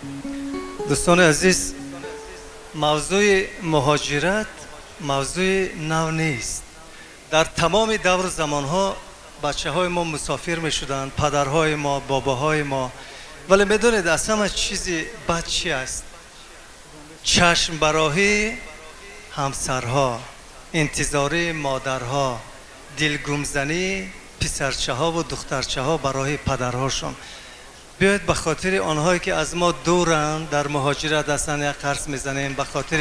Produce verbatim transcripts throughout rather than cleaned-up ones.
دوستان عزیز، موضوع مهاجرت موضوع نو نیست. در تمام دور زمان ها بچه های ما مسافر می شدند، پدرهای ما، باباهای ما. ولی میدونید از همه چیزی بد چی است؟ چشم براهی همسرها، انتظاری مادرها، دلگمزنی پسرچه ها و دخترچه ها برای پدرهاشون. بیاید به خاطر آنهایی که از ما دورند در مهاجرت هستند یک قرص میزنیم، به خاطر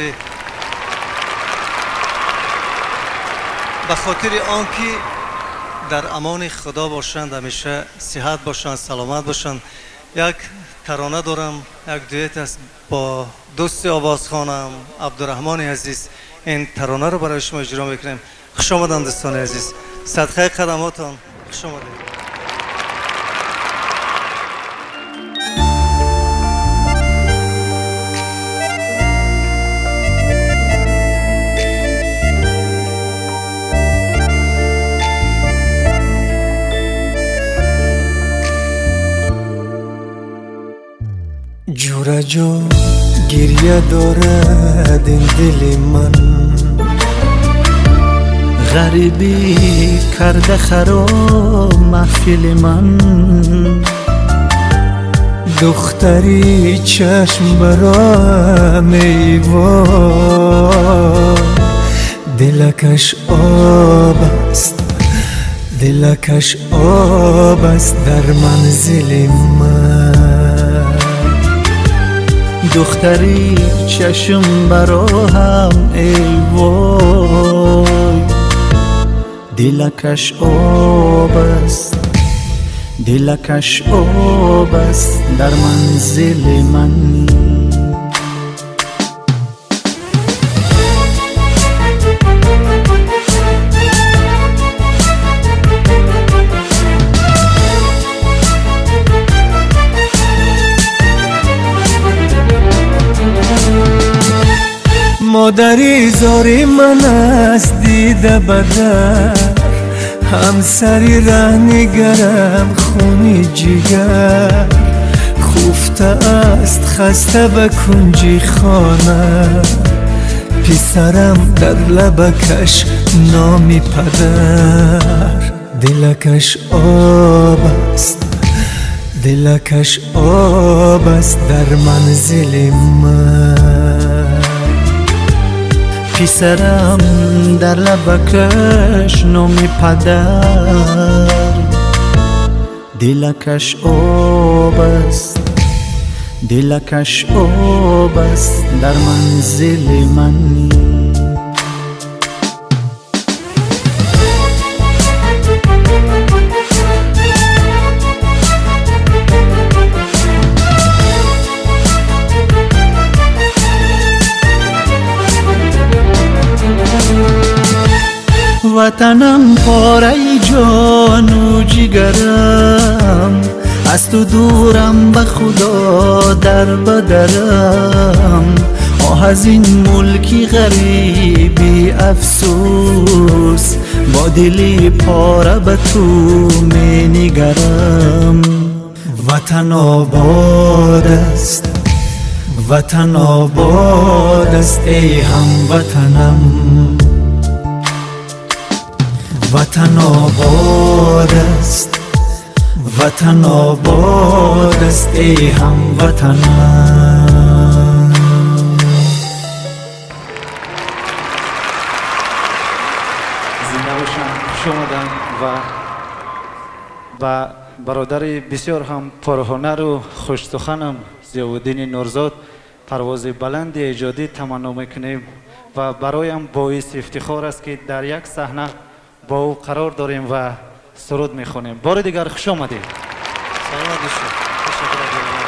به خاطر آنکه در امان خدا باشند، همیشه صحت باشند، سلامت باشند. یک ترانه دارم، یک دویت است با دوست آوازخوانم عبدالرحمن عزیز. این ترانه رو برای شما اجرا میکنیم. خوش آمدید دوستان عزیز، صدقه قدماتون خوش آمدید. جور جو گریه دارد این دل من، غریبی کرده خراب محفل من. دختری چشم برام ایوان، دلکش آب است، دلکش آب است در منزل من. دختری چشم براهم ای وای، دلکش آب است، دلکش آب است در منزل من. مادری زاری من است دیده بدر، همسری ره نگرم خونی جگر. خفته است خسته به کنجی خانه، پسرم در لبکش نامی پدر. دلکش آب است، دلکش آب است در منزل من. پسرم در لبکش نامی پدر. دلکش آب است، دلکش آب است در منزل من. وطنم پاره جان و جگرم، از تو دورم به خدا در بدرم. آه از این ملکی غریبی افسوس، با دلی پاره به تو می نگرم. وطن آباد است، وطن آباد است ای هموطنم. وطن آباد است، وطن آباد است ای هموطنم. زنده باشم، خوش آمدن. و و برادر بسیار هم پرهنر و خوشسخنم ضیاءالدین نورزاد پرواز بلند ایجادی تمنا میکنیم و برایم باعث افتخار است که در یک صحنه با او قرار داریم و سرود میخونیم. بار دیگر خوش آمدید. سلام علیکم.